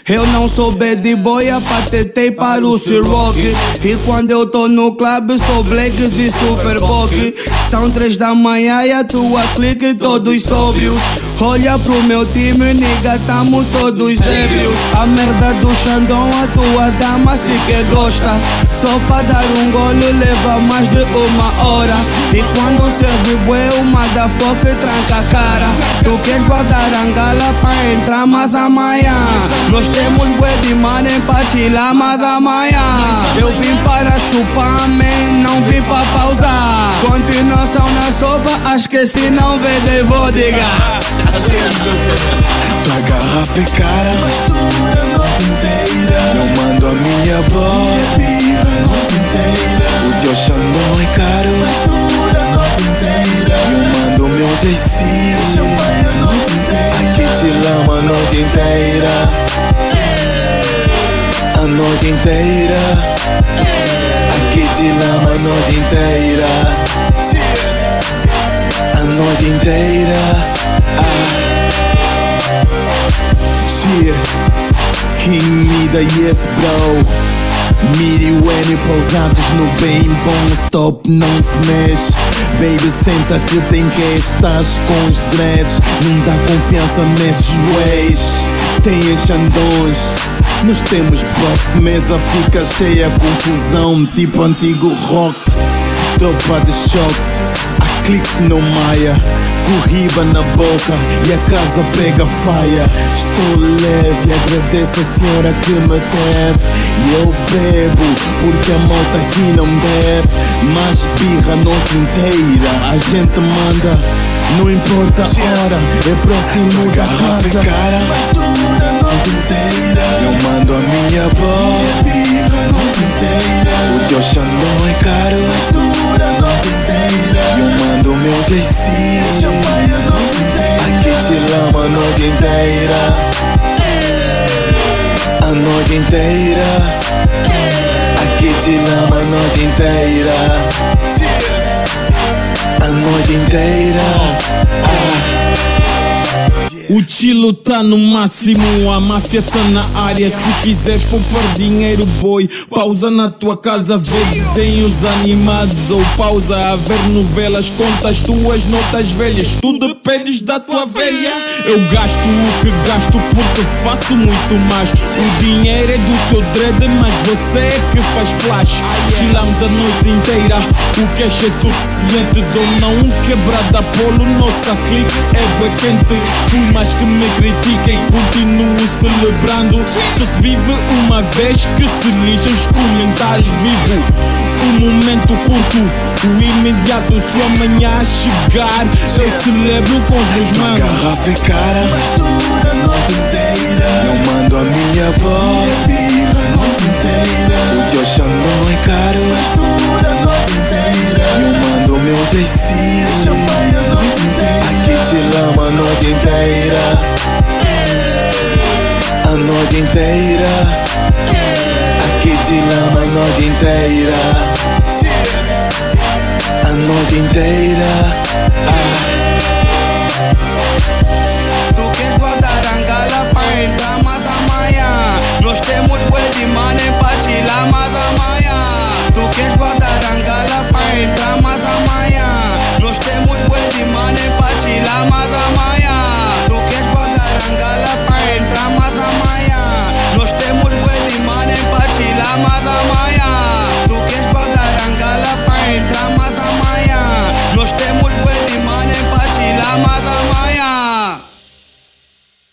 Eu não sou bad boy, apatetei para o C-Rock. E quando eu tô no clube sou Blake de Superbock. São 3 da manhã e a tua clique todos sóbrios. Olha pro meu time, nigga, tamo todos ébrios. A merda do Xandão, a tua dama se que gosta. Só pra dar um golo leva mais de 1 hora. E quando serve bué, uma da foca tranca a cara. Tu queres guardar a gala pra entrar mais amanhã. Nós temos bué de money pra chilar mais amanhã. Eu vim para chupar, man, não vim pra pausar. Continuação na sopa, acho que se não vender vou digar. Tua garrafa é cara, mas dura a noite inteira. Eu mando a minha bola, birra a noite inteira. O teu Xandão é caro, mas dura a noite inteira. Eu mando o meu JC, champanhe a noite inteira. Aqui te lama a noite inteira. A noite inteira. Aqui te lama a noite inteira. A noite inteira. Shit, King Mida, yes bro. Miri N pousados no bem bom, stop, não se mexe. Baby, senta que tem que estás com os dreads. Não dá confiança nesses ways. Tem as Xandões, nós temos bloco. Mesa fica cheia, confusão, tipo antigo rock. Tropa de choque, a clique no maia. Corriba na boca e a casa pega faia. Estou leve, agradeço a senhora que me teve. E eu bebo, porque a malta aqui não bebe. Mas birra a noite inteira, a gente manda. Não importa a hora, é próximo da casa. Cara, mas dura a noite inteira. Eu mando a minha bola, birra a noite inteira. O teu Xandão é caro, mas dura a noite inteira. Eu mando o meu JC, champanhe a noite inteira. Aqui te lama a noite inteira. A noite inteira. Aqui te lama a noite inteira. A noite inteira. O chilo tá no máximo, a máfia tá na área. Se quiseres poupar dinheiro, boy, pausa na tua casa, vê desenhos animados ou pausa a ver novelas, conta as tuas notas velhas. Tu dependes da tua velha. Eu gasto o que gasto porque faço muito mais. O dinheiro é do teu dread, mas você é que faz flash. Chilamos a noite inteira, o cash é suficiente. Ou não, quebrada polo, nossa clique é bué quente. Por mais que me critiquem, continuo celebrando. Só se vive uma vez, que se lixa os comentários. Vivo um momento curto, o imediato. Se amanhã chegar, eu celebro com os meus manos. A garrafa é cara, mas dura a noite inteira. Eu mando a minha bola, birra a noite inteira. O teu Xandão é caro, mas dura a noite inteira. Eu mando o meu JC, champanhe a noite inteira. Aqui te lama a noite inteira. A noite inteira. Aqui te lama a noite inteira. A noite inteira.